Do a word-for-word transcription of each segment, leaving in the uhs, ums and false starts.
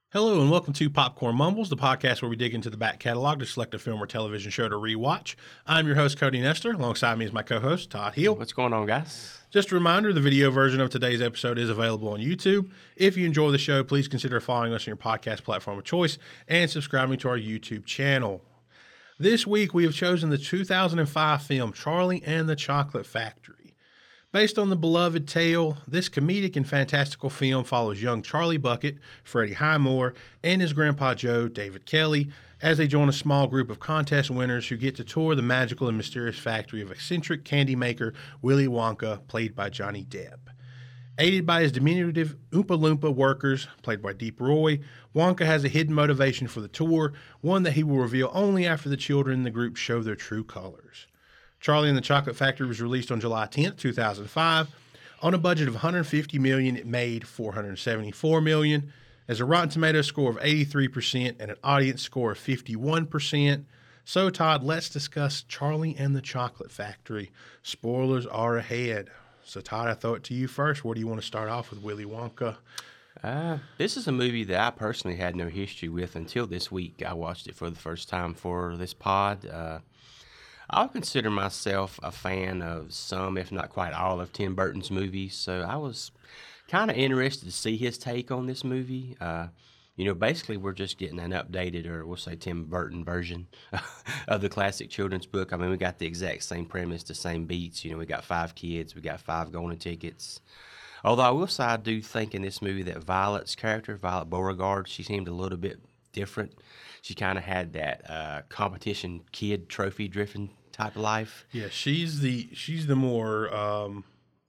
Hello and welcome to Popcorn Mumbles, the podcast where we dig into the back catalog to select a film or television show to rewatch. I'm your host, Cody Nestor. Alongside me is my co-host, Todd Hill. What's going on, guys? Just a reminder, the video version of today's episode is available on YouTube. If you enjoy the show, please consider following us on your podcast platform of choice and subscribing to our YouTube channel. This week, we have chosen the two thousand five film Charlie and the Chocolate Factory. Based on the beloved tale, this comedic and fantastical film follows young Charlie Bucket, Freddie Highmore, and his grandpa Joe, David Kelly, as they join a small group of contest winners who get to tour the magical and mysterious factory of eccentric candy maker Willy Wonka, played by Johnny Depp. Aided by his diminutive Oompa Loompa workers, played by Deep Roy, Wonka has a hidden motivation for the tour, one that he will reveal only after the children in the group show their true colors. Charlie and the Chocolate Factory was released on July tenth, two thousand five. On a budget of one hundred fifty million dollars, it made four hundred seventy-four million dollars. As a Rotten Tomatoes score of eighty-three percent and an audience score of fifty-one percent. So, Todd, let's discuss Charlie and the Chocolate Factory. Spoilers are ahead. So, Todd, I throw it to you first. Where do you want to start off with Willy Wonka? Uh, this is a movie that I personally had no history with until this week. I watched it for the first time for this pod. Uh, I'll consider myself a fan of some, if not quite all, of Tim Burton's movies, so I was kind of interested to see his take on this movie. Uh, you know, basically we're just getting an updated, or we'll say Tim Burton version of the classic children's book. I mean, we got the exact same premise, the same beats. You know, we got five kids, we got five golden tickets. Although I will say I do think in this movie that Violet's character, Violet Beauregard, she seemed a little bit different. She kind of had that uh, competition kid trophy-driven type of life. Yeah, she's the she's the more um,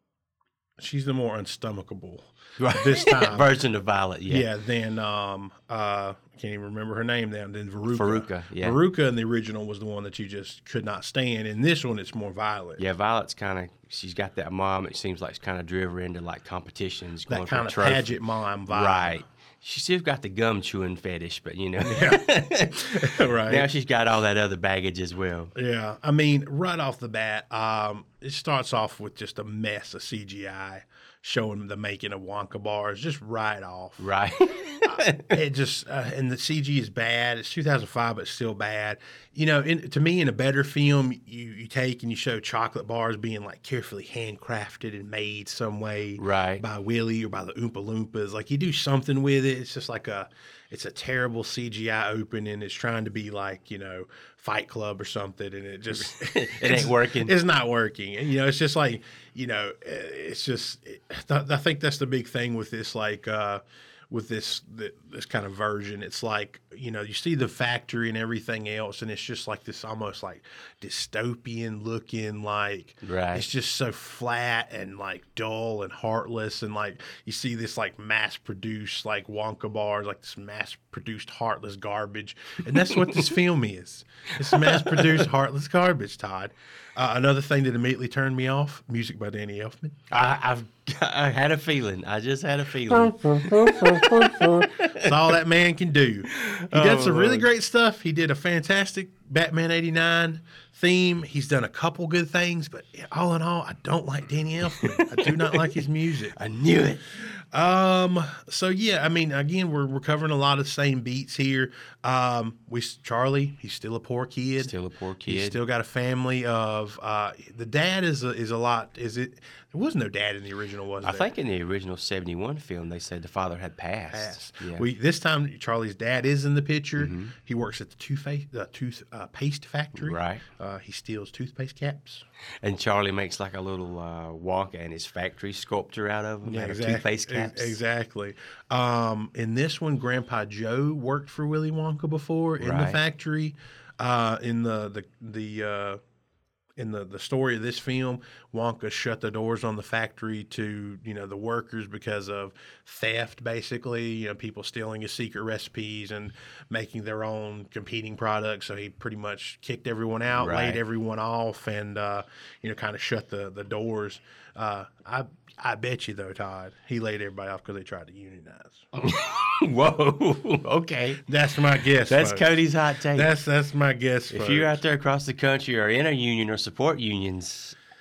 she's the more unstomachable Right. this time version of Violet. Yeah, yeah. Then um, uh, I can't even remember her name now. Then Veruca. Veruca. Yeah, Veruca in the original was the one that you just could not stand. In this one, it's more Violet. Yeah, Violet's kind of she's got that mom. It seems like it's kind of driven her into like competitions, going That for kind of trophy. pageant mom vibe. Right. She's still got the gum chewing fetish, but you know, Right. now she's got all that other baggage as well. Yeah, I mean, right off the bat, um, it starts off with just a mess of C G I showing the making of Wonka bars, just right off. Right. uh, it just uh, and the C G is bad. It's two thousand five, but it's still bad. You know, in, to me, in a better film, you you take and you show chocolate bars being like carefully handcrafted and made some way, Right. by Willie or by the Oompa Loompas. Like you do something with it. It's just like a, it's a terrible C G I opening. It's trying to be like, you know, Fight Club or something, and it just It ain't working. It's not working. And, you know, it's just like, you know, it's just. It, I think that's the big thing with this, like. uh with this this kind of version. It's like, you know, you see the factory and everything else, and it's just like this almost like dystopian looking, like Right. it's just so flat and like dull and heartless, and like you see this like mass produced like Wonka bars, like this mass produced heartless garbage, and that's what this film is. It's mass produced heartless garbage, Todd. Uh, another thing that immediately turned me off: music by Danny Elfman. I, I've I had a feeling. I just had a feeling. That's all that man can do. He did Oh, some really Lord. great stuff. He did a fantastic Batman eighty-nine theme. He's done a couple good things, but all in all, I don't like Danny Elfman. I do not like his music. I knew it. Um. So yeah, I mean, again, we're we're covering a lot of the same beats here. Um. We Charlie, he's still a poor kid. Still a poor He's kid. still got a family of. Uh. The dad is a, is a lot. Is it? There was no dad in the original, was I there? think in the original seventy-one film, they said the father had passed. Pass. Yeah. We this time Charlie's dad is in the picture. Mhm. He works at the toothpaste uh, tooth uh, paste factory. Right. Uh, he steals toothpaste caps. And Charlie makes like a little uh, Wonka and his factory sculpture out of them, out of toothpaste caps. Ex- Exactly. Um, in this one, Grandpa Joe worked for Willy Wonka before in the Right. factory. Uh, in the the the uh, in the, the story of this film, Wonka shut the doors on the factory to, you know, the workers because of theft, basically, you know, people stealing his secret recipes and making their own competing products. So he pretty much kicked everyone out, Right. laid everyone off, and, uh, you know, kind of shut the, the doors. Uh, I I bet you, though, Todd, he laid everybody off because they tried to unionize. Whoa. Okay. That's my guess. That's folks. Cody's hot take. That's that's my guess. if folks. you're out there across the country or in a union or support unions,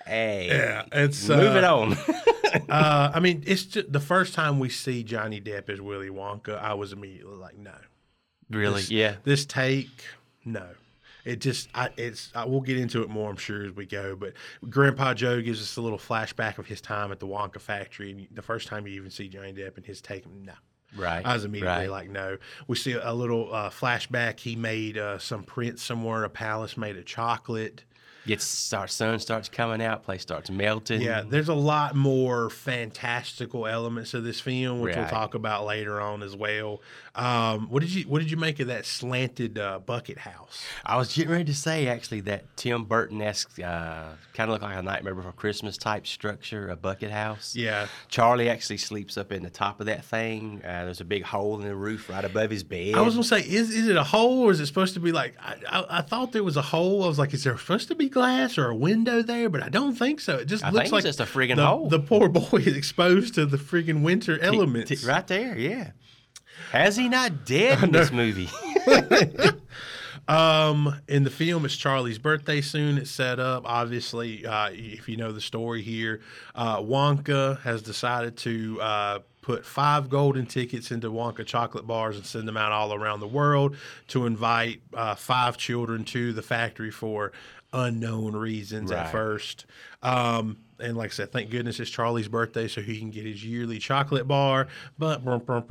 Hey, Yeah, it's moving uh, on. uh, I mean, it's just the first time we see Johnny Depp as Willy Wonka. I was immediately like, no, Really? this, Yeah. this take, no. It just, I, it's. I, we'll get into it more, I'm sure, as we go. But Grandpa Joe gives us a little flashback of his time at the Wonka factory, and the first time you even see Johnny Depp and his take, no. Right. I was immediately right. like, no. We see a little uh, flashback. He made uh, some prints somewhere in a palace made of chocolate. Gets start, sun starts coming out, place starts melting. Yeah, there's a lot more fantastical elements of this film, which we'll Right. talk about later on as well. Um, what did you What did you make of that slanted uh, bucket house? I was getting ready to say actually that Tim Burton-esque, uh, kind of look like a Nightmare Before Christmas type structure, a bucket house. Yeah, Charlie actually sleeps up in the top of that thing. Uh, there's a big hole in the roof right above his bed. I was gonna say, is is it a hole or is it supposed to be like? I, I, I thought there was a hole. I was like, is there supposed to be glass or a window there? But I don't think so. It just I looks think like it's just a friggin' the, hole. the poor boy is exposed to the friggin' winter T- elements. t- right there, yeah. Has he not dead in this movie? Um, in the film, it's Charlie's birthday soon. It's set up. Obviously, uh, if you know the story here, uh, Wonka has decided to uh, put five golden tickets into Wonka chocolate bars and send them out all around the world to invite uh, five children to the factory for unknown reasons at Right. first. Um, and like I said, thank goodness it's Charlie's birthday so he can get his yearly chocolate bar. But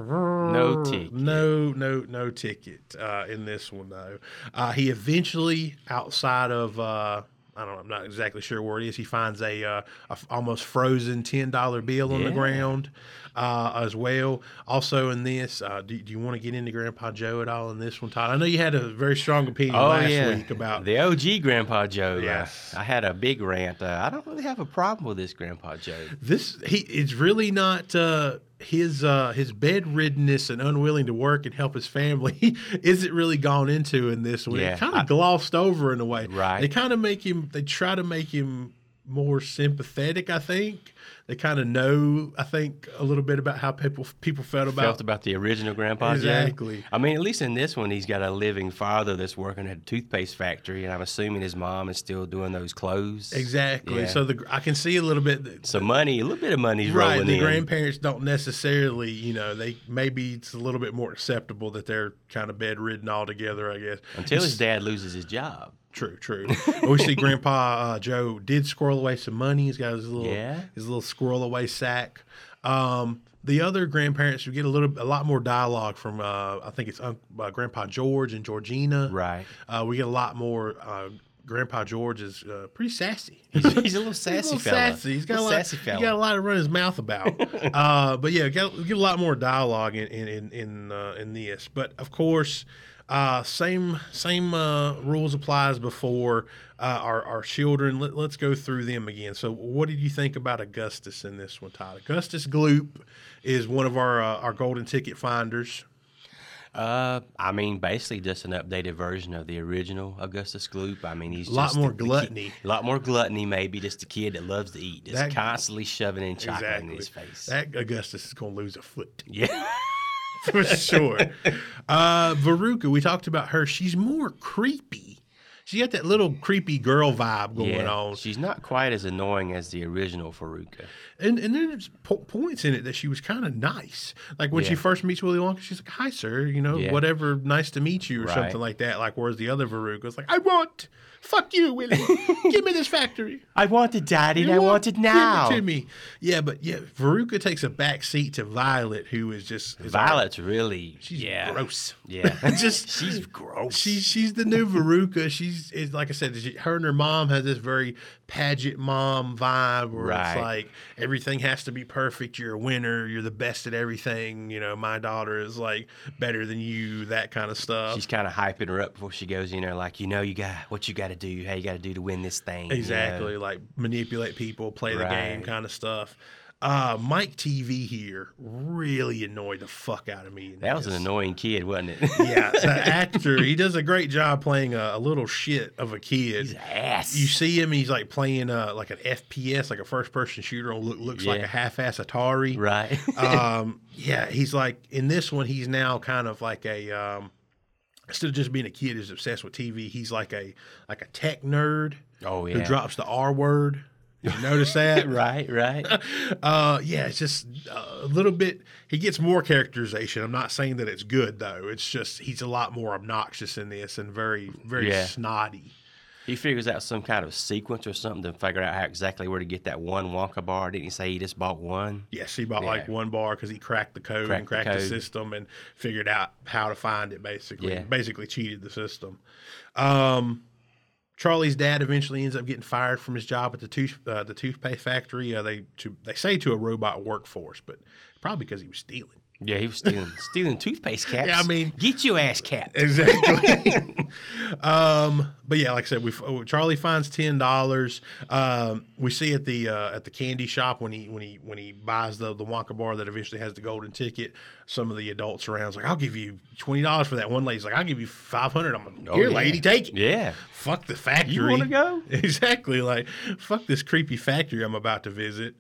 No ticket. No, no, no ticket uh, in this one though. Uh, he eventually, outside of uh, I don't know, I'm not exactly sure where it is. He finds a, uh, a f- almost frozen ten dollar bill on the Yeah. ground uh, as well. Also in this, uh, do, do you want to get into Grandpa Joe at all in this one, Todd? I know you had a very strong opinion Oh, last yeah. week about. The O G Grandpa Joe. uh, Yes. I had a big rant. Uh, I don't really have a problem with this Grandpa Joe. This he it's really not uh, his uh, his bedriddenness and unwilling to work and help his family isn't really gone into in this one. Yeah, It kind I- of glossed over in a way. Right. They kind of make him. They try to make him more sympathetic. I think they kind of know. I think a little bit about how people people felt about. Felt about the original Grandpa Joe. Exactly. I mean, at least in this one, he's got a living father that's working at a toothpaste factory, and I'm assuming his mom is still doing those clothes. Exactly. Yeah. So the I can see a little bit. that- So money, a little bit of money's Right, rolling the in. grandparents don't necessarily, you know, they maybe it's a little bit more acceptable that they're kind of bedridden altogether, I guess. Until It's- his dad loses his job. True, true. we see Grandpa uh, Joe did squirrel away some money. He's got his little Yeah. his little squirrel away sack. Um, the other grandparents, we get a little a lot more dialogue from uh, I think it's uh, Grandpa George and Georgina. Right. Uh, we get a lot more. Uh, Grandpa George is uh, pretty sassy. He's, he's a little sassy He's a little fella. sassy. He's got Little a lot. sassy He fella. got a lot to run his mouth about. uh, but yeah, get, get a lot more dialogue in in in in, uh, in this. But of course, uh, same same uh, rules apply as before. Uh, our our children. Let, let's go through them again. So, what did you think about Augustus in this one, Todd? Augustus Gloop is one of our uh, our golden ticket finders. Uh, I mean, basically just an updated version of the original Augustus Gloop. I mean, he's A lot just more the- the ki- gluttony. A lot more gluttony, maybe. Just a kid that loves to eat, just That- constantly shoving in chocolate Exactly. in his face. That Augustus is going to lose a foot. yeah. For sure. Uh, Veruca, we talked about her. She's more creepy. She got that little creepy girl vibe going yeah. on. She's not quite as annoying as the original Faruka. And and there's po- points in it that she was kind of nice. Like when she Yeah. first meets Willy Wonka, she's like, "Hi, sir," you know, Yeah. whatever, nice to meet you, or Right. something like that. Like whereas the other Veruca's like, "I want, fuck you, Willy, give me this factory." I wanted daddy, and I You want- want it give now. to me. Yeah, but yeah, Veruca takes a back seat to Violet, who is just is our- Violet's really, she's yeah. gross. Yeah. Just she's gross. She, she's the new Veruca. She's is like I said, she, her and her mom has this very pageant mom vibe where Right. it's like everything has to be perfect. You're a winner. You're the best at everything. You know, my daughter is like better than you. That kind of stuff. She's kind of hyping her up before she goes in there, like, you know, you got what you got to do, how you got to do to win this thing. you know? Exactly, like manipulate people, play the game Right. kind of stuff. Uh, Mike T V here really annoyed the fuck out of me. in That was an this. annoying kid, wasn't it? Yeah, the actor, he does a great job playing a, a little shit of a kid. He's ass. You see him, he's like playing uh, like an F P S, like a first person shooter on look, looks like Yeah. a half ass Atari. right? um, yeah, he's like, in this one, he's now kind of like a, um, instead of just being a kid who's obsessed with T V, he's like a like a tech nerd oh, who yeah. drops the R word Did you notice that? Right, right. uh, yeah, it's just a little bit. He gets more characterization. I'm not saying that it's good though. It's just he's a lot more obnoxious in this and very, very Yeah. snotty. He figures out some kind of sequence or something to figure out how exactly where to get that one Wonka bar. Didn't he say he just bought one? Yes, he bought Yeah. like one bar because he cracked the code Cracked and the cracked the, code. system and figured out how to find it. Basically, Yeah. basically cheated the system. Um, Charlie's dad eventually ends up getting fired from his job at the tooth uh, the toothpaste factory. Uh, they to, they say to a robot workforce, but probably because he was stealing. Yeah, he was stealing stealing toothpaste caps. Yeah, I mean- get your ass capped. Exactly. um, but yeah, like I said, we Charlie finds ten dollars. Um, we see at the uh, at the candy shop when he when he when he buys the the Wonka bar that eventually has the golden ticket. Some of the adults around is like, "I'll give you twenty dollars for that." One lady's like, "I'll give you five hundred." I'm like, Oh, "Here, yeah. lady, take it." Yeah. Fuck the factory. You wanna go? Exactly. Like, fuck this creepy factory I'm about to visit.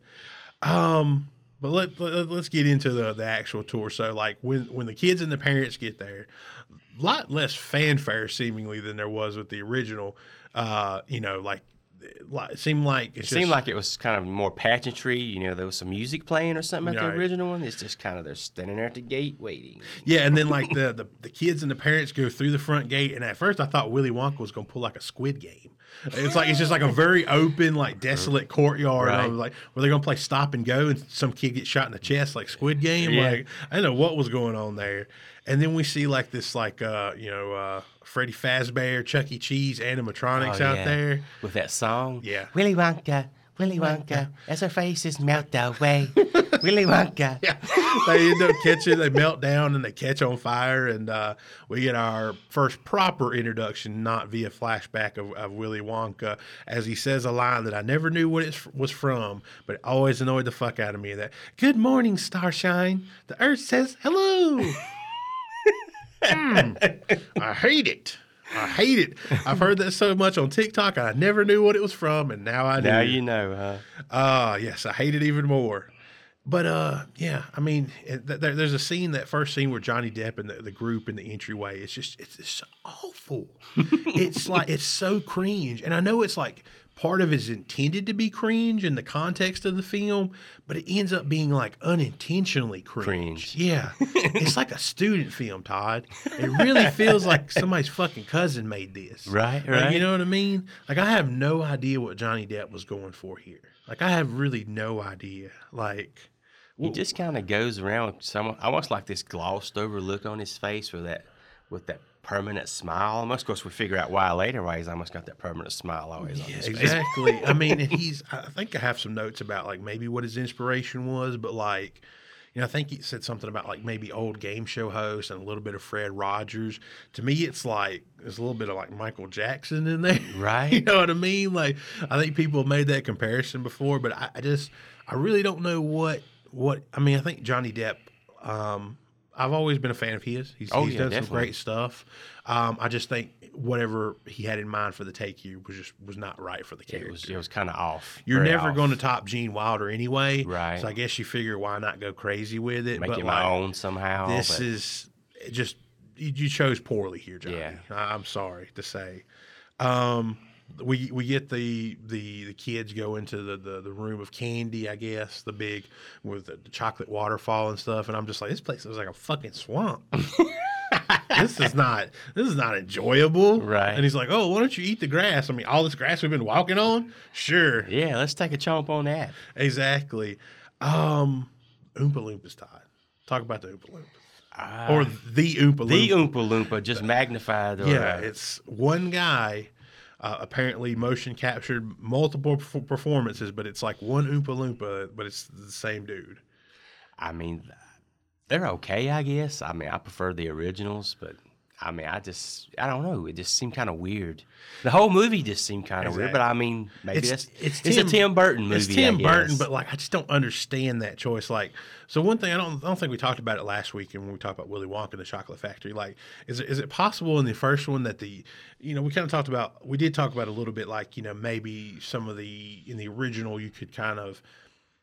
Um. But let, let, let's get into the, the actual tour. So, like, when, when the kids and the parents get there, a lot less fanfare, seemingly, than there was with the original. Uh, you know, like, like it seemed like It it's seemed just, like it was kind of more pageantry. You know, there was some music playing or something at Right. the original one. It's just kind of they're standing there at the gate waiting. yeah. And then, like, the, the, the kids and the parents go through the front gate. And at first, I thought Willy Wonka was going to pull, like, a Squid Game. It's like it's just like a very open, like desolate courtyard. Right. I was like, were they gonna play stop and go and some kid gets shot in the chest like Squid Game? Yeah. Like I didn't know what was going on there. And then we see like this like uh you know uh Freddy Fazbear, Chuck E. Cheese animatronics Oh, out yeah. there. With that song. Yeah. Willy Wonka, Willy Wonka, as her faces melt away. Willy Wonka. Yeah, they end up catching, they melt down and they catch on fire, and uh, we get our first proper introduction, not via flashback of, of Willy Wonka, as he says a line that I never knew what it was from, but it always annoyed the fuck out of me. That "Good morning, Starshine. The Earth says hello." Mm, I hate it. I hate it. I've heard that so much on TikTok, and I never knew what it was from, and now I do. Now you know, huh? Ah, yes, I hate it even more. But uh, yeah, I mean, it, th- there, there's a scene, that first scene where Johnny Depp and the, the group in the entryway. It's just, it's just awful. It's like it's so cringe, and I know it's like part of it is intended to be cringe in the context of the film, but it ends up being like unintentionally cringe. Cringe. Yeah, it's like a student film, Todd. It really feels like somebody's fucking cousin made this. Right, Like, right. you know what I mean? Like I have no idea what Johnny Depp was going for here. Like I have really no idea. Like. He just kind of goes around with some, almost like this glossed over look on his face with that with that permanent smile. Almost, of course, we figure out why later why he's almost got that permanent smile always on his face. Exactly. I mean, and he's, I think I have some notes about like maybe what his inspiration was, but like, you know, I think he said something about like maybe old game show hosts and a little bit of Fred Rogers. To me, it's like, there's a little bit of like Michael Jackson in there. Right. You know what I mean? Like, I think people have made that comparison before, but I, I just, I really don't know what, what, I mean, I think Johnny Depp, um, I've always been a fan of his. He's, Oh, he's yeah, done some definitely. great stuff. Um, I just think whatever he had in mind for the Take You was just was not right for the It character. was it was kind of off. You're very never off. going to top Gene Wilder anyway, Right. So I guess you figure why not go crazy with it. make but it like, my own somehow. This but is it just you, you chose poorly here, Johnny. Yeah. I, I'm sorry to say. Um, we we get the the the kids go into the, the the room of candy, I guess, the big with the, the chocolate waterfall and stuff, and I'm just like, this place looks like a fucking swamp. This is not this is not enjoyable. Right. And he's like, oh, why don't you eat the grass? I mean, all this grass we've been walking on? Sure. yeah, let's take a chomp on that. Exactly. Um Oompa Loompas, Todd. Talk about the Oompa Loompas. Uh, Or the Oompa Loompa. the Oompa Loompa just magnified. Or, Yeah, uh, it's one guy uh, apparently motion captured multiple perf- performances, but it's like one Oompa Loompa, but it's the same dude. I mean, they're okay, I guess. I mean, I prefer the originals, but I mean, I just, I don't know. It just seemed kind of weird. The whole movie just seemed kind of weird, but I mean, maybe It's- that's, it's it's, Tim- a Tim Burton movie. It's Tim I Burton, guess. but like I just don't understand that choice. Like, so one thing I don't, I don't think we talked about it last week, and when we talked about Willy Wonka and the Chocolate Factory, like, is it, is it possible in the first one that the, you know, we kind of talked about, we did talk about a little bit, like, you know, maybe some of the in the original you could kind of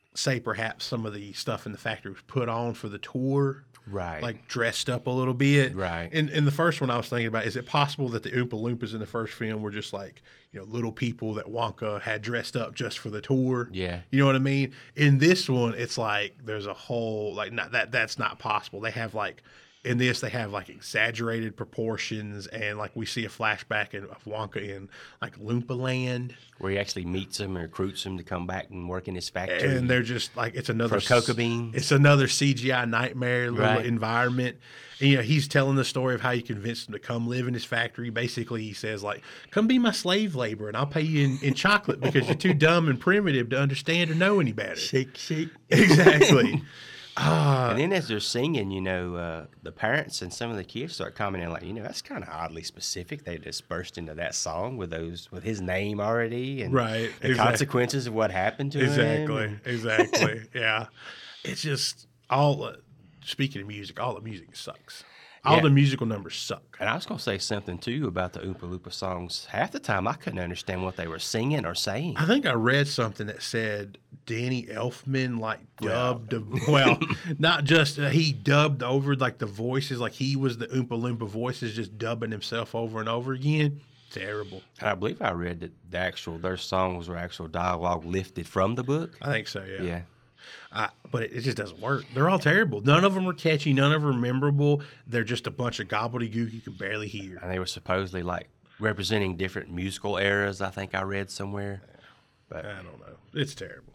say perhaps some of the stuff in the factory was put on for the tour. Right. Like dressed up a little bit. Right. And in the first one I was thinking about, is it possible that the Oompa Loompas in the first film were just like, you know, little people that Wonka had dressed up just for the tour? Yeah. You know what I mean? In this one, it's like there's a whole, like, not that that's not possible. They have like, in this, they have like exaggerated proportions, and like we see a flashback in, of Wonka in like Loompa Land. Where he actually meets them and recruits them to come back and work in his factory. And they're just like, it's another For cocoa beans. It's another C G I nightmare little Right. environment. And, you know, he's telling the story of how he convinced them to come live in his factory. Basically, he says, like, come be my slave labor and I'll pay you in, in chocolate because you're too dumb and primitive to understand or know any better. Shake, shake. Exactly. Uh, And then as they're singing, you know, uh, the parents and some of the kids start commenting like, you know, that's kind of oddly specific. They just burst into that song with those with his name already and Right, the exactly. consequences of what happened to him. Exactly. Exactly. Yeah. It's just all, uh, speaking of music, all the music sucks. All Yeah. the musical numbers suck. And I was going to say something, too, about the Oompa Loompa songs. Half the time, I couldn't understand what they were singing or saying. I think I read something that said Danny Elfman like dubbed, well, not just uh, he dubbed over like the voices, like he was the Oompa Loompa voices, just dubbing himself over and over again. Terrible. And I believe I read that the actual their songs were actual dialogue lifted from the book. I think so. Yeah. Yeah. I, but it, it just doesn't work. They're all terrible. None of them are catchy. None of them are memorable. They're just a bunch of gobbledygook you can barely hear. And they were supposedly like representing different musical eras, I think I read somewhere. But I don't know. It's terrible.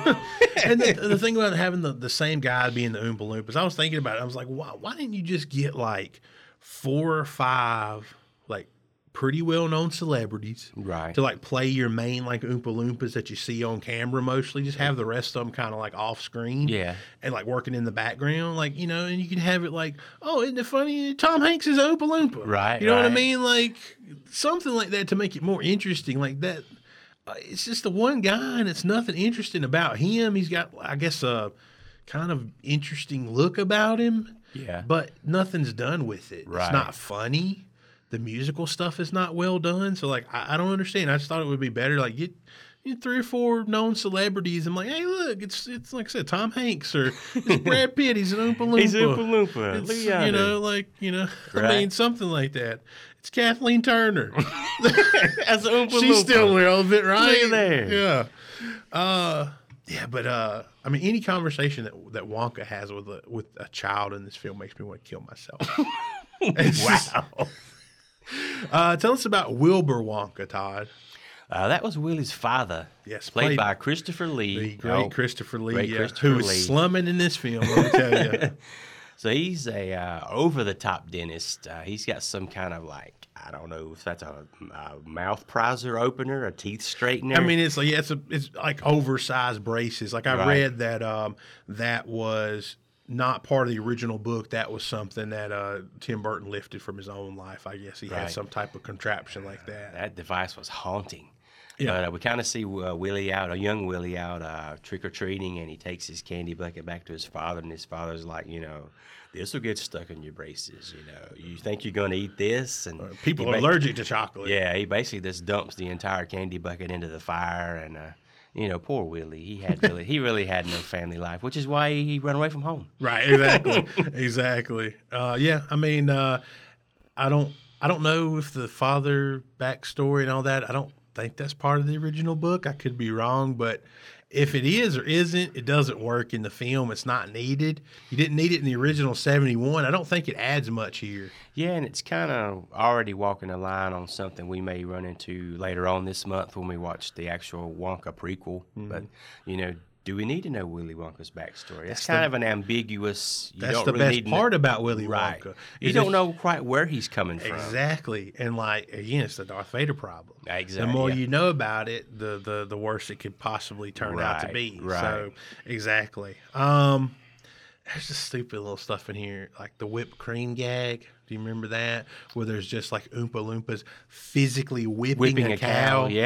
And the, the thing about having the, the same guy being the Oompa Loompas, I was thinking about it. I was like, why, why didn't you just get like four or five like pretty well known celebrities Right. to like play your main like Oompa Loompas that you see on camera mostly? Just have the rest of them kind of like off screen. Yeah. And like working in the background, like, you know, and you can have it like, oh, isn't it funny? Tom Hanks is Oompa Loompa. Right, You know what I right. mean? Like something like that to make it more interesting. Like that. Uh, it's just the one guy, and it's nothing interesting about him. He's got, I guess, a kind of interesting look about him, Yeah. but nothing's done with it. Right. It's not funny. The musical stuff is not well done. So, like, I, I don't understand. I just thought it would be better. Like, get, get three or four known celebrities. I'm like, hey, look, it's it's like I said, Tom Hanks or it's Brad Pitt. He's an Oompa Loompa. He's Oompa Loompa. It's, Look you yonder. know, like, you know, I Right. mean, something like that. It's Kathleen Turner. As Oompa She's Loompa. still relevant, right? Look at there. Yeah. Uh, yeah, but uh, I mean, any conversation that that Wonka has with a with a child in this film makes me want to kill myself. It's just- Wow. uh, tell us about Wilbur Wonka, Todd. Uh, that was Willie's father. Yes, Played, played by Christopher Lee. The great Oh, Christopher Lee, great yeah, Christopher who is Lee. slumming in this film. Let me tell you. So he's a uh, over-the-top dentist. Uh, he's got some kind of like, I don't know if that's a, a mouth prizer opener, a teeth straightener. I mean, it's like yeah, it's a, it's like oversized braces. Like I Right. read that um, that was not part of the original book. That was something that uh, Tim Burton lifted from his own life. I guess he had Right. some type of contraption like that. that device was haunting. Yeah. But uh, we kind of see uh, Willie out, a young Willie out uh, trick-or-treating, and he takes his candy bucket back to his father, and his father's like, you know, this will get stuck in your braces, you know. You think you're going to eat this? And People he are ba- allergic to chocolate. Yeah, he basically just dumps the entire candy bucket into the fire, and, uh, you know, poor Willie, he had really, he really had no family life, which is why he ran away from home. Right. Exactly. exactly. Uh, yeah. I mean, uh, I don't. I don't know if the father backstory and all that. I don't think that's part of the original book. I could be wrong, but if it is or isn't, it doesn't work in the film. It's not needed. You didn't need it in the original seventy-one. I don't think it adds much here. Yeah, and it's kind of already walking a line on something we may run into later on this month when we watch the actual Wonka prequel. Mm-hmm. But, you know, do we need to know Willy Wonka's backstory? That's It's kind the- of an ambiguous. You That's don't the really best need to part know, about Willy right. Wonka. You is don't it's- know quite where he's coming from. Exactly. And like again, it's the Darth Vader problem. Exactly, The more yeah. you know about it, the the the worse it could possibly turn out to Right, be. right. So exactly. Um there's just stupid little stuff in here, like the whipped cream gag. Do you remember that? Where there's just like Oompa Loompas physically whipping, Whipping a, a cow. cow,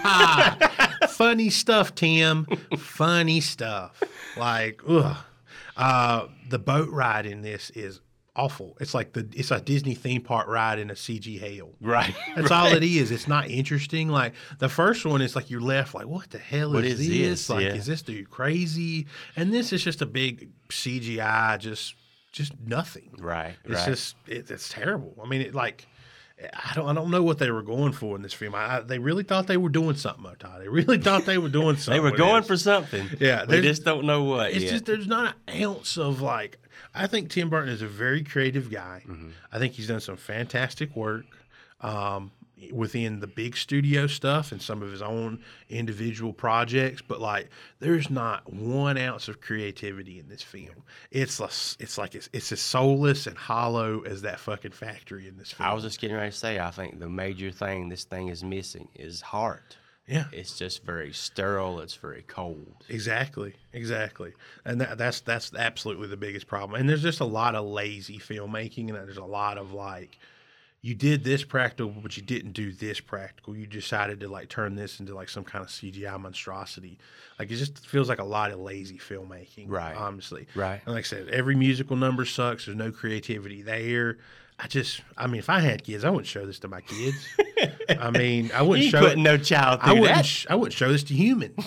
yeah. Funny stuff, Tim. Funny stuff. Like, ugh. Uh, the boat ride in this is awful. It's like the it's a Disney theme park ride in a C G hell. Right. That's right. all it is. It's not interesting. Like the first one, it's like you're left like, what the hell What is, is this? this? Like, Yeah. is this dude crazy? And this is just a big C G I, just just nothing. Right. It's right. just it, it's terrible. I mean, it like. I don't. I don't know what they were going for in this film. I, I, they really thought they were doing something, Todd. They really thought they were doing something. They were with going this. for something. Yeah, They there's- just don't know what. It's yet. just there's not an ounce of like. I think Tim Burton is a very creative guy. Mm-hmm. I think he's done some fantastic work um, within the big studio stuff and some of his own individual projects. But like, there's not one ounce of creativity in this film. It's less, it's like it's, it's as soulless and hollow as that fucking factory in this film. I was just getting ready to say, I think the major thing this thing is missing is heart. yeah. It's just very sterile. It's very cold. Exactly, exactly, and that, that's that's absolutely the biggest problem. And there's just a lot of lazy filmmaking, and there's a lot of like, you did this practical, but you didn't do this practical. You decided to like turn this into like some kind of C G I monstrosity. Like it just feels like a lot of lazy filmmaking, Right. Honestly, Right. And like I said, every musical number sucks. There's no creativity there. I just, I mean, if I had kids, I wouldn't show this to my kids. I mean, I wouldn't You show putting it. no child I through wouldn't. that. Sh- I wouldn't show this to humans.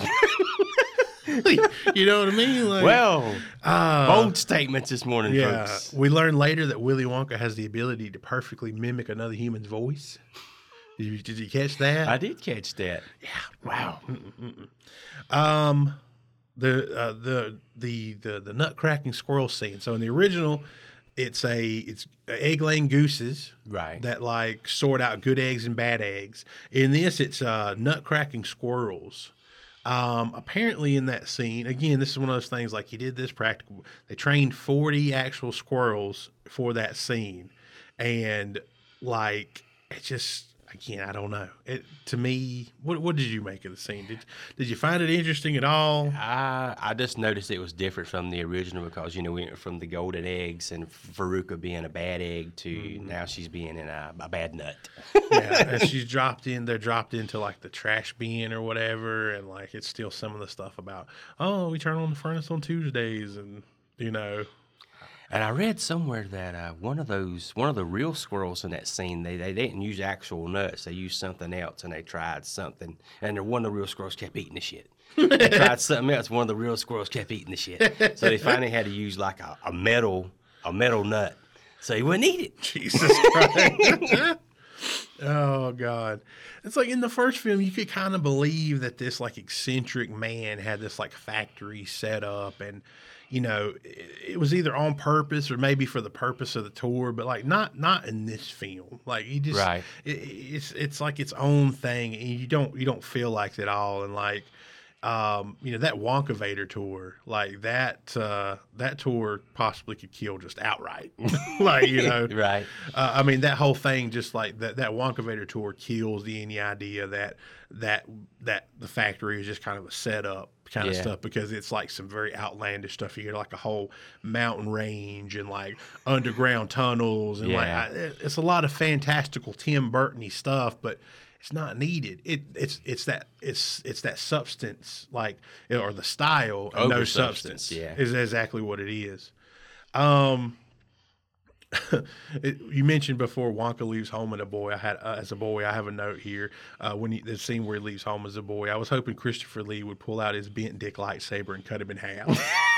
You know what I mean? Like, Well, uh, bold statements this morning, yeah. folks. We learned later that Willy Wonka has the ability to perfectly mimic another human's voice. Did you, did you catch that? I did catch that. Yeah. Wow. Um, the uh, the the the the nut cracking squirrel scene. So in the original, it's a it's egg laying gooses Right. that like sort out good eggs and bad eggs. In this, it's uh, nut cracking squirrels. Um, apparently, in that scene, again, this is one of those things like he did this practical. They trained forty actual squirrels for that scene, and like it just again, I don't know. It to me, what what did you make of the scene? Did did you find it interesting at all? I I just noticed it was different from the original because, you know, we went from the golden eggs and Veruca being a bad egg to Mm-hmm. now she's being in a, a bad nut. Yeah, and she's dropped in. They're dropped into like the trash bin or whatever, and like it's still some of the stuff about oh, we turn on the furnace on Tuesdays, and you know. And I read somewhere that uh, one of those, one of the real squirrels in that scene, they, they didn't use actual nuts. They used something else, and they tried something. And the- one of the real squirrels kept eating the shit. They tried something else. One of the real squirrels kept eating the shit. So they finally had to use like a, a metal, a metal nut, so he wouldn't eat it. Jesus Christ. Oh God. It's like in the first film you could kind of believe that this like eccentric man had this like factory set up, and you know it, it was either on purpose or maybe for the purpose of the tour, but like not not in this film. Like you just Right. it, it's it's like its own thing, and you don't you don't feel like it at all. And like um, you know, that Wonka Vader tour, like that uh, that tour possibly could kill just outright. Like, you know, Right. uh, I mean, that whole thing, just like that, that Wonka Vader tour kills the any idea that that that the factory is just kind of a setup kind of Yeah. stuff, because it's like some very outlandish stuff. You get like a whole mountain range and like underground tunnels, and like Yeah. I, it's a lot of fantastical Tim Burton-y stuff, but it's not needed. It it's it's that it's it's that substance, like, or the style and no Over substance. substance, yeah. Is exactly what it is. Um, it, you mentioned before Wonka leaves home as a boy. I had uh, as a boy. I have a note here uh, when he, the scene where he leaves home as a boy. I was hoping Christopher Lee would pull out his bent dick lightsaber and cut him in half.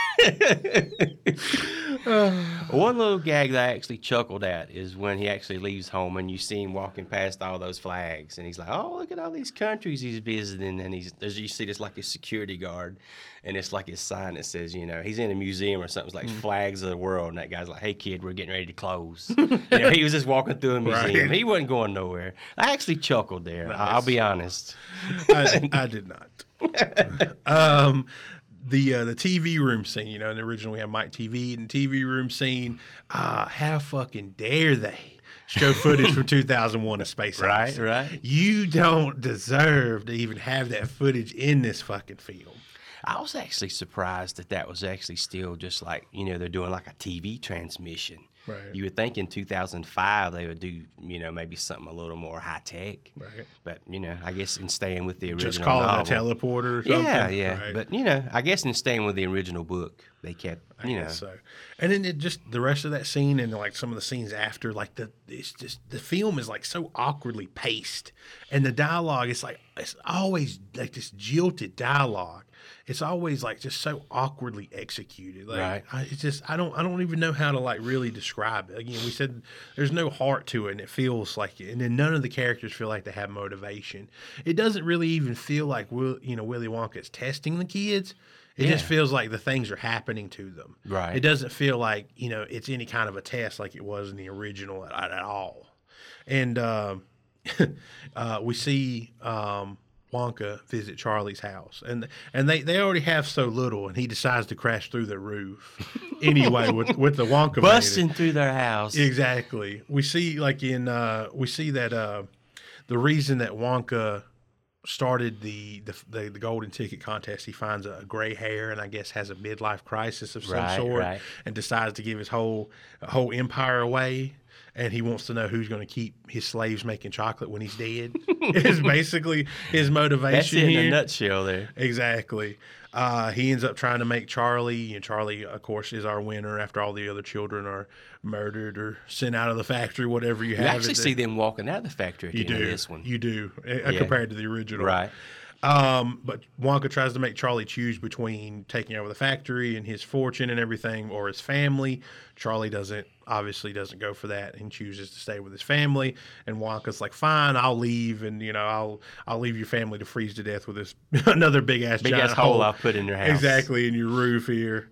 One little gag that I actually chuckled at is when he actually leaves home and you see him walking past all those flags, and he's like, "Oh, look at all these countries he's visiting," and he's there's you see this like his security guard, and it's like his sign that says, you know, he's in a museum or something, it's like flags of the world, and that guy's like, "Hey kid, we're getting ready to close." You know, he was just walking through a museum. Right. He wasn't going nowhere. I actually chuckled there. I- I'll be honest. I, I did not. um, the uh, the T V room scene, you know, in the original we had Mike T V, and the T V room scene. Uh, how fucking dare they show footage from two thousand one: A Space Right, Odyssey? right. You don't deserve to even have that footage in this fucking film. I was actually surprised that that was actually still just like, you know, they're doing like a T V transmission. Right. You would think in two thousand five they would do, you know, maybe something a little more high tech. Right. But, you know, I guess in staying with the original Just call novel. it a teleporter or something. Yeah, yeah. Right. But, you know, I guess in staying with the original book, they kept, I you know. guess so. And then it just the rest of that scene and like some of the scenes after, like the it's just the film is like so awkwardly paced, and the dialogue is like it's always like this jilted dialogue. It's always like just so awkwardly executed. Like Right. I, it's just I don't I don't even know how to like really describe it. Again, we said there's no heart to it, and it feels like it. And then none of the characters feel like they have motivation. It doesn't really even feel like Will you know Willy Wonka is testing the kids. It just Yeah. feels like the things are happening to them. Right. It doesn't feel like, you know, it's any kind of a test like it was in the original at, at all. And um, uh, we see um, Wonka visit Charlie's house. And and they, they already have so little, and he decides to crash through the roof anyway with, with the Wonka Busting Maiden. through their house. Exactly. We see, like, in, uh, we see that uh, the reason that Wonka started the, the the the golden ticket contest, he finds a gray hair and I guess has a midlife crisis of some Right, sort, right. and decides to give his whole whole empire away, and he wants to know who's going to keep his slaves making chocolate when he's dead. Is basically his motivation. That's it in here. a nutshell there. Exactly. Uh, he ends up trying to make Charlie, and Charlie, of course, is our winner after all the other children are murdered or sent out of the factory, whatever you You have. actually it see there. them walking out of the factory at You the end do. of this one. You do, uh, Yeah. compared to the original. Right. Um, but Wonka tries to make Charlie choose between taking over the factory and his fortune and everything, or his family. Charlie doesn't, obviously doesn't go for that, and chooses to stay with his family. And Wonka's like, "Fine, I'll leave, and you know, I'll I'll leave your family to freeze to death with this another big ass Big giant ass hole I'll put in your house. exactly in your roof here."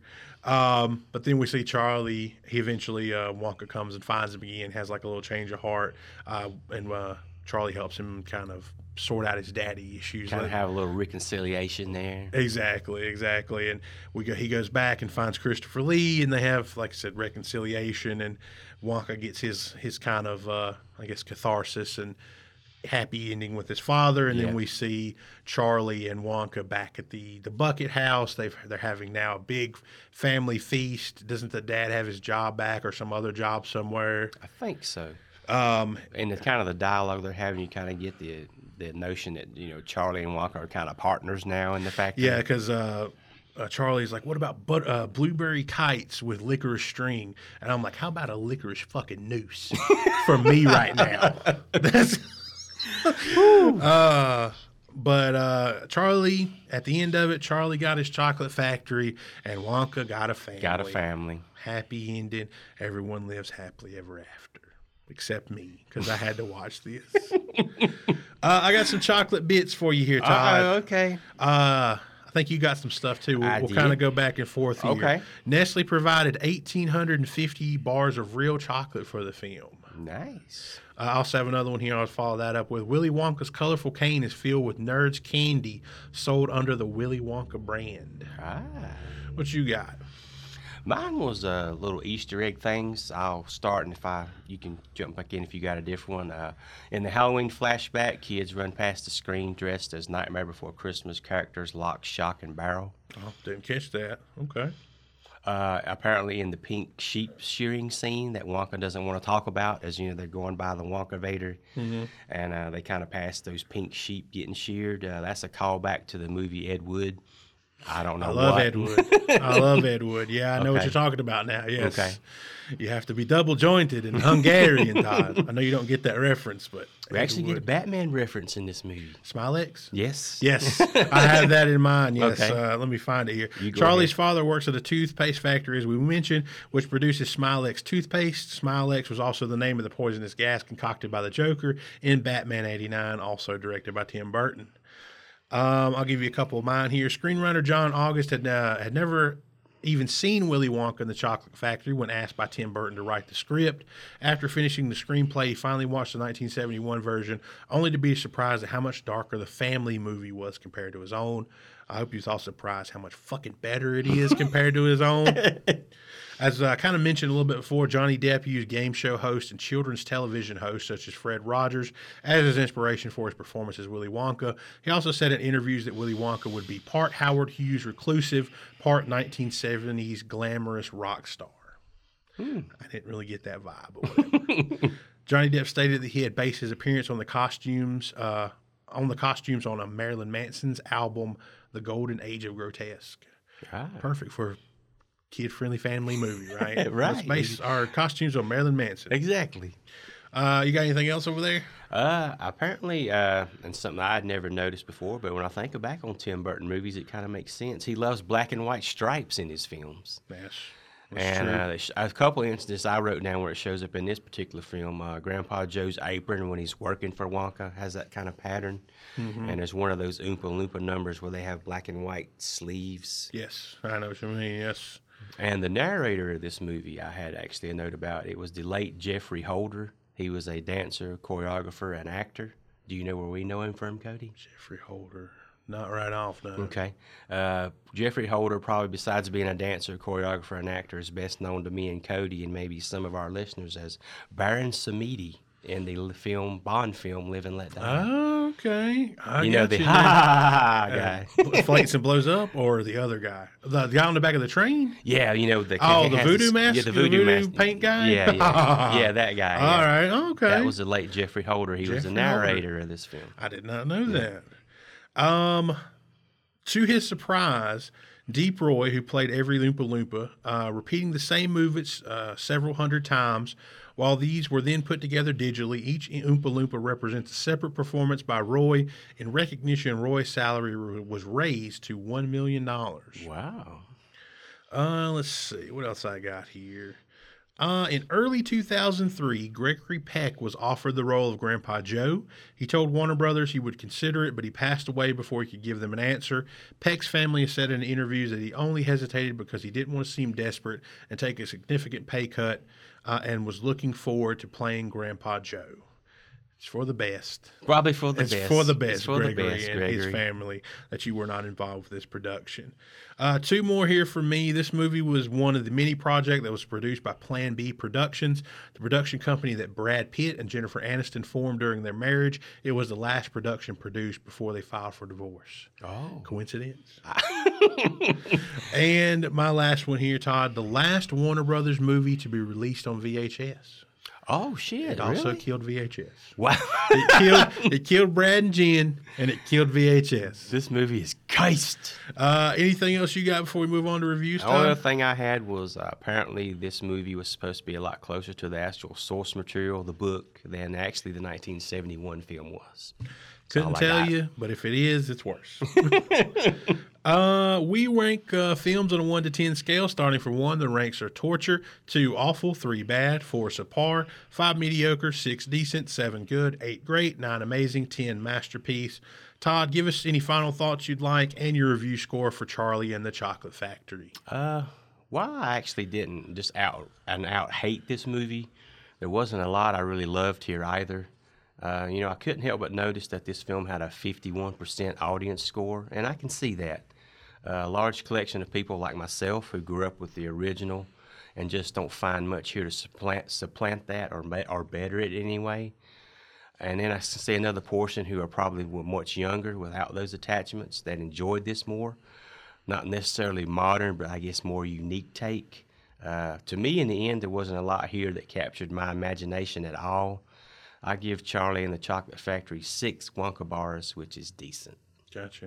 Um, but then we see Charlie. He eventually uh, Wonka comes and finds him again, has like a little change of heart, uh, and uh, Charlie helps him kind of sort out his daddy issues. Kind of Let- have a little reconciliation there. Exactly, exactly. And we go. He goes back and finds Christopher Lee, and they have, like I said, reconciliation. And Wonka gets his his kind of, uh, I guess, catharsis and happy ending with his father. And Yeah. then we see Charlie and Wonka back at the the Bucket House. They've they're having now a big family feast. Doesn't the dad have his job back or some other job somewhere? I think so. Um, And the kind of the dialogue they're having, you kind of get the the notion that, you know, Charlie and Wonka are kind of partners now in the factory. Yeah, because uh, uh, Charlie's like, "What about but, uh, blueberry kites with licorice string?" And I'm like, "How about a licorice fucking noose for me right now?" That's uh, but uh, Charlie, at the end of it, Charlie got his chocolate factory, and Wonka got a family. Got a family. Happy ending. Everyone lives happily ever after, except me, because I had to watch this. uh, I got some chocolate bits for you here, Todd. Oh, okay. Uh, I think you got some stuff too. We'll, I we'll did. kind of go back and forth here. Okay. Nestle provided one thousand eight hundred fifty bars of real chocolate for the film. Nice. Uh, I also have another one here. I'll follow that up with Willy Wonka's colorful cane is filled with Nerds candy sold under the Willy Wonka brand. Ah. What you got? Mine was uh, little Easter egg things. I'll start, and if I, you can jump back in if you got a different one. Uh, in the Halloween flashback, kids run past the screen dressed as Nightmare Before Christmas characters Lock, Shock, and Barrel. Oh, didn't catch that. Okay. Uh, apparently, in the pink sheep shearing scene that Wonka doesn't want to talk about, as you know, they're going by the Wonka Vader, Mm-hmm. and uh, they kind of pass those pink sheep getting sheared. Uh, that's a callback to the movie Ed Wood. I don't know. I love what. Ed Wood. I love Ed Wood. Yeah, I know what Okay. you're talking about now. Yes. Okay. You have to be double jointed and Hungarian, Todd. I know you don't get that reference, but We Ed actually get a Wood. Batman reference in this movie. Smilex? Yes. Yes, I have that in mind. Yes, Okay. uh, let me find it here. You go Charlie's ahead. father works at a toothpaste factory, as we mentioned, which produces Smilex toothpaste. Smilex was also the name of the poisonous gas concocted by the Joker in Batman eighty-nine, also directed by Tim Burton. Um, I'll give you a couple of mine here. Screenwriter John August had uh, had never even seen Willy Wonka and the Chocolate Factory when asked by Tim Burton to write the script. After finishing the screenplay, he finally watched the nineteen seventy-one version, only to be surprised at how much darker the family movie was compared to his own. I hope you was all surprised how much fucking better it is compared to his own. As I kind of mentioned a little bit before, Johnny Depp used game show hosts and children's television hosts such as Fred Rogers as his inspiration for his performance as Willy Wonka. He also said in interviews that Willy Wonka would be part Howard Hughes reclusive, part nineteen seventies glamorous rock star. Hmm. I didn't really get that vibe, but whatever. Johnny Depp stated that he had based his appearance on the costumes, uh, on the costumes on a Marilyn Manson's album, The Golden Age of Grotesque. Ah. Perfect for kid-friendly family movie, right? Right. Let's base our costumes on Marilyn Manson. Exactly. Uh, you got anything else over there? Uh, apparently, uh, and something I'd never noticed before, but when I think back on Tim Burton movies, it kind of makes sense. He loves black and white stripes in his films. Yes. And uh, a couple of instances I wrote down where it shows up in this particular film. Uh, Grandpa Joe's apron when he's working for Wonka has that kind of pattern. Mm-hmm. And there's one of those Oompa Loompa numbers where they have black and white sleeves. Yes, I know what you mean, yes. And the narrator of this movie I had actually a note about. It was the late Jeffrey Holder. He was a dancer, choreographer, and actor. Do you know where we know him from, Cody? Jeffrey Holder. Not right off, no. Okay. Uh, Jeffrey Holder, probably besides being a dancer, choreographer, and actor, is best known to me and Cody and maybe some of our listeners as Baron Samedi in the film Bond film Live and Let Die. Oh, okay. I you know the you ha ha ha guy. Uh, Flates and blows up, or the other guy, the guy on the back of the train. Yeah, you know the oh the voodoo this, mask. Yeah, the voodoo, the voodoo mask. paint guy. Yeah, yeah, yeah, that guy. All yeah. right, okay. That was the late Jeffrey Holder. He Jeffrey was the narrator Holder. of this film. I did not know yeah. that. Um, to his surprise, Deep Roy, who played every Loompa Loompa, uh, repeating the same movements uh, several hundred times. While these were then put together digitally, each Oompa Loompa represents a separate performance by Roy. In recognition, Roy's salary was raised to one million dollars. Wow. Uh, let's see. What else I got here? Uh, in early two thousand three, Gregory Peck was offered the role of Grandpa Joe. He told Warner Brothers he would consider it, but he passed away before he could give them an answer. Peck's family has said in interviews that he only hesitated because he didn't want to seem desperate and take a significant pay cut, uh, and was looking forward to playing Grandpa Joe. It's for the best. Probably for the it's best. It's for the best, it's for Gregory the best, and Gregory. his family, that you were not involved with this production. Uh, two more here for me. This movie was one of the mini projects that was produced by Plan B Productions, the production company that Brad Pitt and Jennifer Aniston formed during their marriage. It was the last production produced before they filed for divorce. Oh. Coincidence? And my last one here, Todd, the last Warner Brothers movie to be released on V H S. Oh, shit. It really? also killed V H S. Wow. it killed it killed Brad and Jen, and it killed V H S. This movie is cursed. Uh, anything else you got before we move on to reviews, The Todd? only thing I had was uh, apparently this movie was supposed to be a lot closer to the actual source material, the book, than actually the nineteen seventy-one film was. Couldn't tell you, but if it is, it's worse. uh, we rank uh, films on a one to ten scale, starting from one. The ranks are torture, two awful, three bad, four subpar, five mediocre, six decent, seven good, eight great, nine amazing, ten masterpiece. Todd, give us any final thoughts you'd like and your review score for Charlie and the Chocolate Factory. Uh, while I actually didn't just out and out hate this movie, there wasn't a lot I really loved here either. Uh, you know, I couldn't help but notice that this film had a fifty-one percent audience score, and I can see that. Uh, a large collection of people like myself who grew up with the original and just don't find much here to supplant, supplant that or, or better it anyway. And then I see another portion who are probably much younger without those attachments that enjoyed this more. Not necessarily modern, but I guess more unique take. Uh, to me, in the end, there wasn't a lot here that captured my imagination at all. I give Charlie and the Chocolate Factory six Wonka bars, which is decent. Gotcha.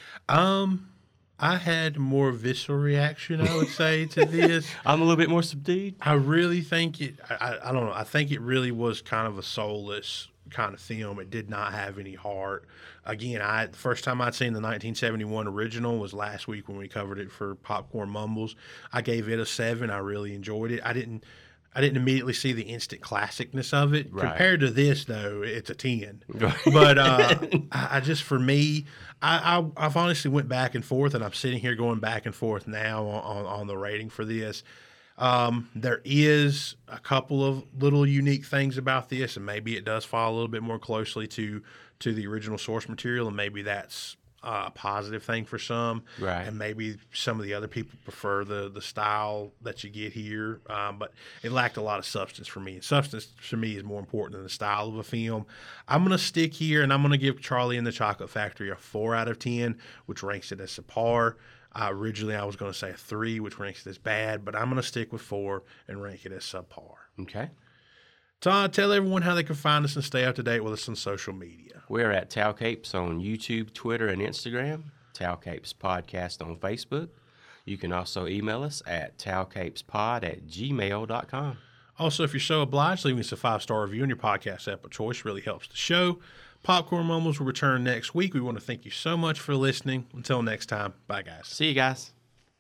Um, I had more visceral reaction, I would say, to this. I'm a little bit more subdued. I really think it, I, I don't know, I think it really was kind of a soulless kind of film. It did not have any heart. Again, I the first time I'd seen the nineteen seventy-one original was last week when we covered it for Popcorn Mumbles. I gave it a seven. I really enjoyed it. I didn't I didn't immediately see the instant classicness of it. Right. Compared to this, though, it's a ten. But uh, I, I just, for me, I, I, I've honestly went back and forth, and I'm sitting here going back and forth now on, on, on the rating for this. Um, there is a couple of little unique things about this, and maybe it does fall a little bit more closely to to the original source material, and maybe that's uh, a positive thing for some. Right. And maybe some of the other people prefer the the style that you get here, um, but it lacked a lot of substance for me. And substance for me is more important than the style of a film. I'm going to stick here, and I'm going to give Charlie and the Chocolate Factory a four out of ten, which ranks it as a par. I originally I was going to say a three, which ranks it as bad, but I'm going to stick with four and rank it as subpar. Okay. Todd, tell everyone how they can find us and stay up to date with us on social media. We're at Tau Capes on YouTube, Twitter, and Instagram. Tau Capes Podcast on Facebook. You can also email us at taucapespod at gmail dot com. Also, if you're so obliged, leaving us a five-star review on your podcast app of choice really helps the show. Popcorn Mumbles will return next week. We want to thank you so much for listening. Until next time, bye, guys. See you guys.